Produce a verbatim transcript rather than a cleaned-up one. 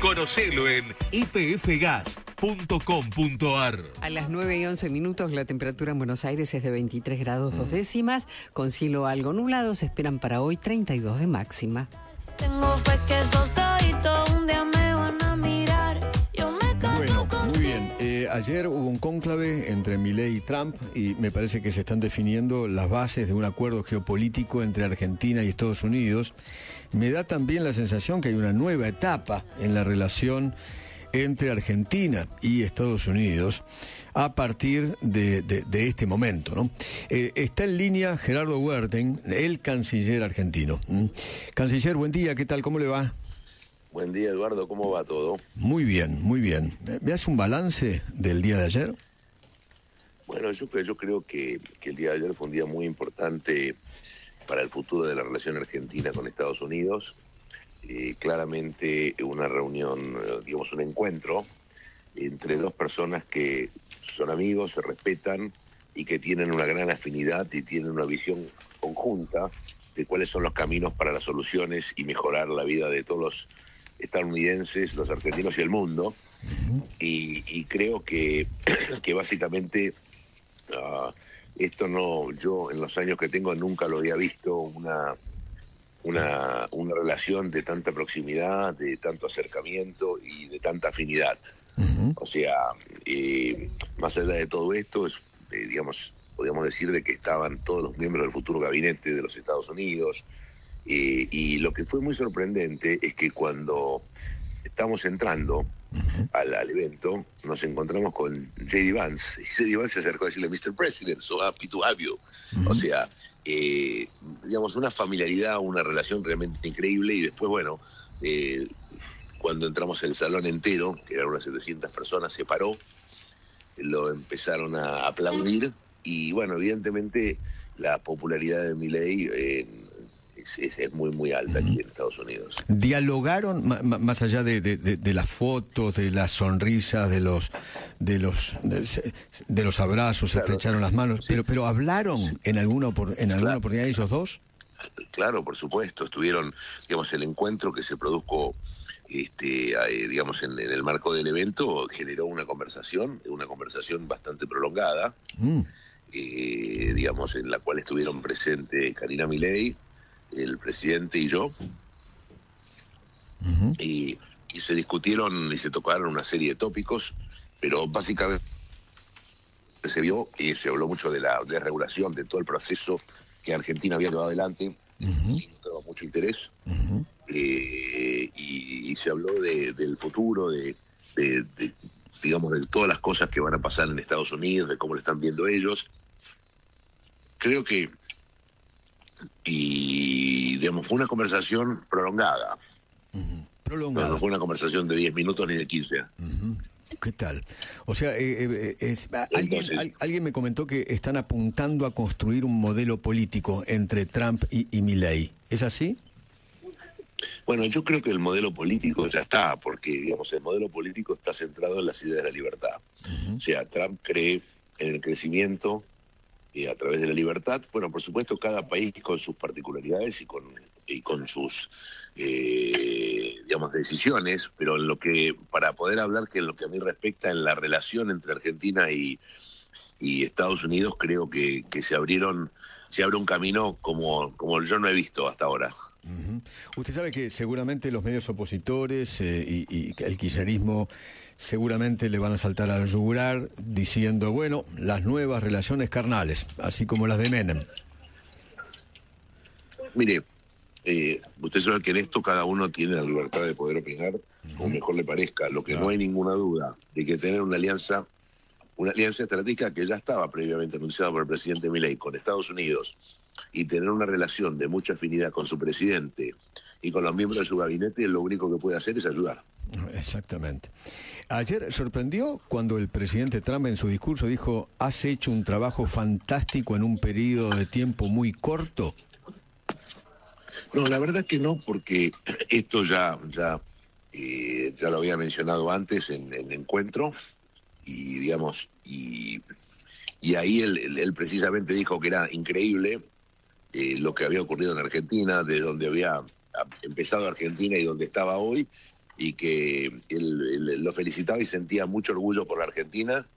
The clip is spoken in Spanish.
Conocelo en y p f gas punto com punto a r. A las nueve y once minutos la temperatura en Buenos Aires es de veintitrés grados dos décimas, con cielo algo nublado. Se esperan para hoy treinta y dos de máxima. Tengo fe que esos ojitos un día me van a mirar. Yo me caso. Bueno, muy bien. Eh, ayer hubo un cónclave entre Milei y Trump y me parece que se están definiendo las bases de un acuerdo geopolítico entre Argentina y Estados Unidos. Me da también la sensación que hay una nueva etapa en la relación entre Argentina y Estados Unidos a partir de, de, de este momento, ¿no? Eh, está en línea Gerardo Wertheim, el canciller argentino. ¿Mm? Canciller, buen día, ¿qué tal? ¿Cómo le va? Buen día, Eduardo, ¿cómo va todo? Muy bien, muy bien. ¿Me hace un balance del día de ayer? Bueno, yo, yo creo que, que el día de ayer fue un día muy importante para el futuro de la relación argentina con Estados Unidos. Eh, claramente una reunión, digamos un encuentro entre dos personas que son amigos, se respetan y que tienen una gran afinidad y tienen una visión conjunta de cuáles son los caminos para las soluciones y mejorar la vida de todos los estadounidenses, los argentinos y el mundo. Uh-huh. y, y creo que, que básicamente uh, esto no, yo en los años que tengo nunca lo había visto, una Una, una relación de tanta proximidad, de tanto acercamiento y de tanta afinidad. Uh-huh. O sea, eh, más allá de todo esto, es, eh, digamos, podríamos decir de que estaban todos los miembros del futuro gabinete de los Estados Unidos, eh, y lo que fue muy sorprendente es que cuando estamos entrando uh-huh. al, al evento, nos encontramos con J D Vance, y J D Vance se acercó a decirle, mister President, so happy to have you. Uh-huh. O sea, Eh, digamos, una familiaridad, una relación realmente increíble. Y después, bueno, eh, cuando entramos el salón entero, que eran unas setecientas personas, se paró, lo empezaron a aplaudir y, bueno, evidentemente la popularidad de Milei eh, es, es, es muy, muy alta aquí en Estados Unidos. ¿Dialogaron, más allá de, de, de, de las fotos, de las sonrisas, de los de los de, de los abrazos, claro, estrecharon las manos, sí. pero pero hablaron sí. en alguna en alguna claro. oportunidad ellos dos? Claro, por supuesto, estuvieron, digamos, el encuentro que se produjo este eh, digamos en, en el marco del evento generó una conversación, una conversación bastante prolongada, mm. eh, digamos, en la cual estuvieron presentes Karina Milei, el presidente y yo, uh-huh. y, y se discutieron y se tocaron una serie de tópicos, pero básicamente se vio y se habló mucho de la desregulación, de todo el proceso que Argentina había llevado adelante, uh-huh. y mostraba mucho interés, uh-huh. eh, y, y se habló de, del futuro, de, de, de, digamos, de todas las cosas que van a pasar en Estados Unidos, de cómo lo están viendo ellos. Creo que y digamos fue una conversación prolongada. Uh-huh. Prolongada. No, no fue una conversación de diez minutos ni de quince. Uh-huh. ¿Qué tal? O sea, eh, eh, es, alguien, Entonces, al, alguien me comentó que están apuntando a construir un modelo político entre Trump y, y Milei. ¿Es así? Bueno, yo creo que el modelo político ya está, porque digamos el modelo político está centrado en las ideas de la libertad. Uh-huh. O sea, Trump cree en el crecimiento y a través de la libertad. Bueno, por supuesto, cada país con sus particularidades y con, y con sus, eh, digamos, decisiones, pero en lo que, para poder hablar que en lo que a mí respecta en la relación entre Argentina y, y Estados Unidos, creo que, que se abrieron, se abre un camino como, como yo no he visto hasta ahora. Uh-huh. Usted sabe que seguramente los medios opositores eh, y, y el kirchnerismo seguramente le van a saltar al yugular diciendo, bueno, las nuevas relaciones carnales, así como las de Menem. Mire, eh, usted sabe que en esto cada uno tiene la libertad de poder opinar uh-huh. como mejor le parezca. Lo que claro. no hay ninguna duda de que tener una alianza, una alianza estratégica que ya estaba previamente anunciada por el presidente Milei con Estados Unidos, y tener una relación de mucha afinidad con su presidente y con los miembros de su gabinete, lo único que puede hacer es ayudar. Exactamente. Ayer sorprendió cuando el presidente Trump en su discurso dijo, has hecho un trabajo fantástico en un periodo de tiempo muy corto. No, la verdad que no, porque esto ya ya eh, ya lo había mencionado antes en el encuentro, y digamos, y, y ahí él, él, él precisamente dijo que era increíble eh, lo que había ocurrido en Argentina, de donde había empezado Argentina y donde estaba hoy, y que él, él lo felicitaba y sentía mucho orgullo por la Argentina